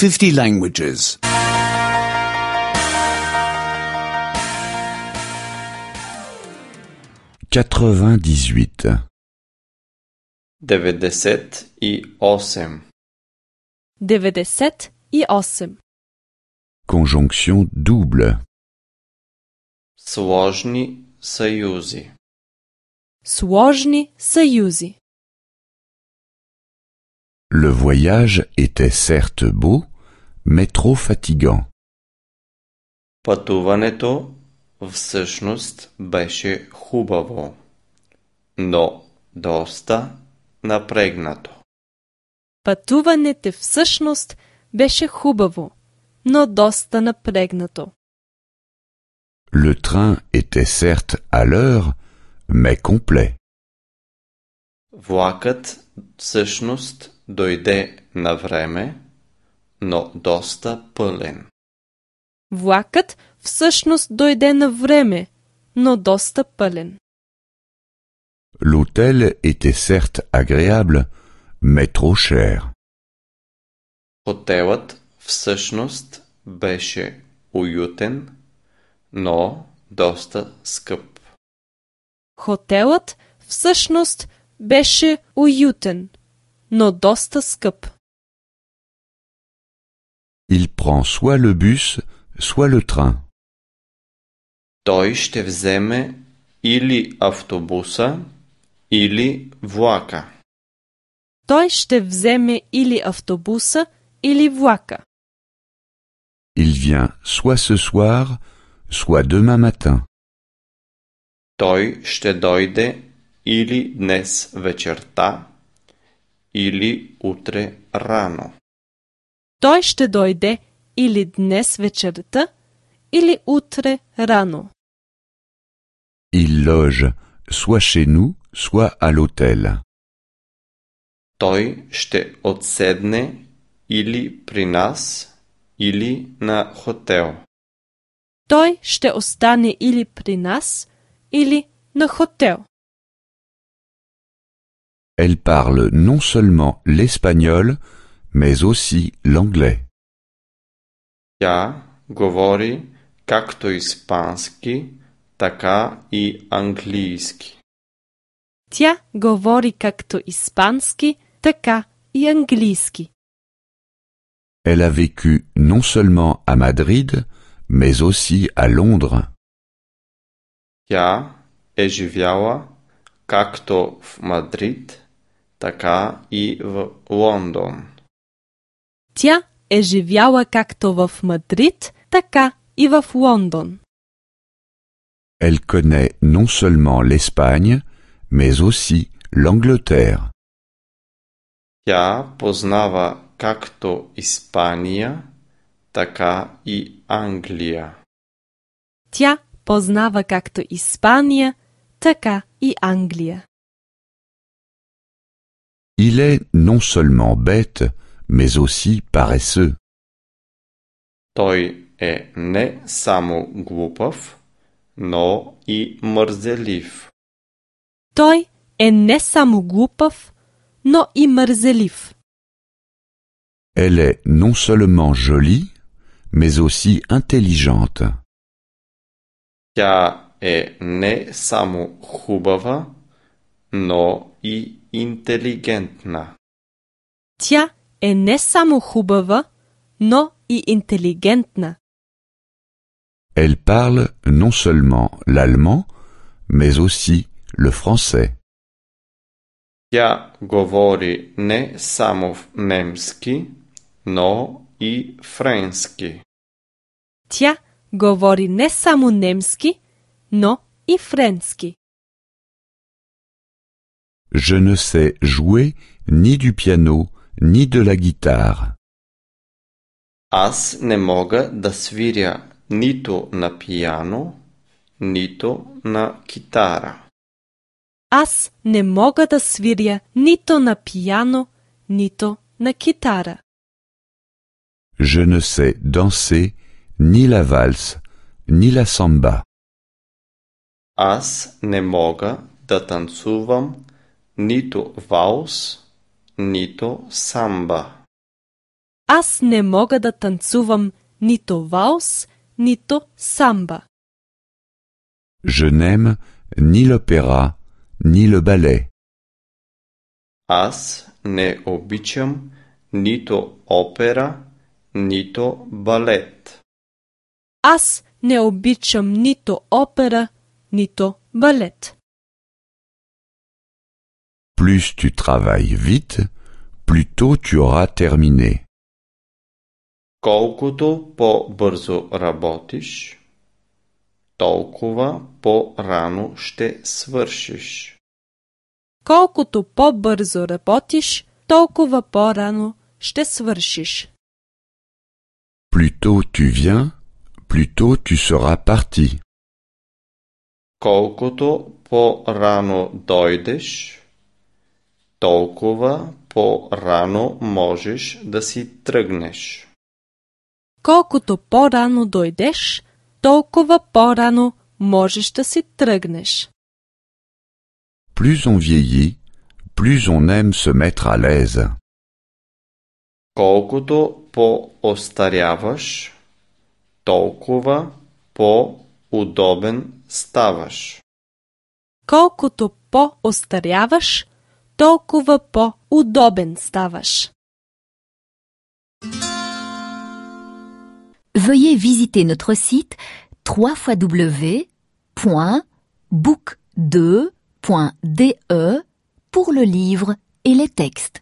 50 languages. 98. 98. 98. Conjonction double. Сложни съюзи. Сложни съюзи. Le voyage était certes beau, mais trop fatigant. Пътуването всъщност беше хубаво, но доста напрегнато. Пътуването всъщност беше хубаво, но доста напрегнато. Le train était certes à l'heure, mais complet. Влакът всъщност дойде на време, но доста пълен. Влакът всъщност дойде на време, но доста пълен. L'hôtel était certes agréable, mais trop cher. Хотелът всъщност беше уютен, но доста скъп. Хотелът всъщност беше уютен, но доста скъп. Il prend soit le bus, soit le train. Той ще вземе или автобуса, или влака. Той ще вземе или автобуса, или влака. Il vient soit ce soir, soit demain matin. Той ще дойде или днес вечерта, или утре рано. Той ще дойде или днес вечерта, или утре рано. Il loge soit chez nous, soit à l'hôtel. Той ще отседне или при нас, или на хотел. Той ще остане или при нас, или на хотел. Elle parle non seulement l'espagnol, mais aussi l'anglais. Тя говори както испански, така и английски. Тя говори както испански, така и английски. Elle a vécu non seulement à Madrid, mais aussi à Londres. Тя е живяла както в Мадрид, така и в Лондон. Тя е живяла както в Мадрид, така и в Лондон. Elle connaît non seulement l'Espagne, mais aussi l'Angleterre. Тя познава както Испания, така и Англия. Тя познава както Испания, така и Англия. Il est non seulement bête, mais aussi paresseux. Той е не само глупав, но и мързелив. Той е не само глупав, но и мързелив. Elle est non seulement jolie, mais aussi intelligente. Тя е не само хубава, но и интелигентна. Тя е не само хубава, но и интелигентна. Elle parle non seulement l'allemand, mais aussi le français. Тя говори не само немски, но и френски. Тя говори не само немски, но и френски. Je ne sais jouer ni du piano, ni de la guitare. Аз не мога да свиря нито на пиано, нито на китара. Аз не мога да свиря нито на пиано, нито на китара. Je ne sais danser ni la valse, ni la samba. Аз не мога да танцувам нито валс, нито самба. Аз не мога да танцувам нито валс, нито самба. Je n'aime ni l'opéra, ni le ballet. Аз не обичам нито опера, нито балет. Аз не обичам нито опера, нито балет. Plus tu travailles vite, plus tôt tu auras terminé. Колкото по-бързо работиш, толкова по-рано ще свършиш. Колкото по-бързо работиш, толкова по-рано ще свършиш. Plus tôt tu viens, plus tôt tu seras parti. Колкото по-рано дойдеш, толкова по-рано можеш да си тръгнеш. Колкото по-рано дойдеш, толкова по-рано можеш да си тръгнеш. Plus on vieillit, plus on aime se mettre à l'aise. Колкото по-остаряваш, толкова по-удобен ставаш. Колкото по-остаряваш, толкова по-удобен ставаш. Veuillez visiter notre site www.book2.de pour le livre et les textes.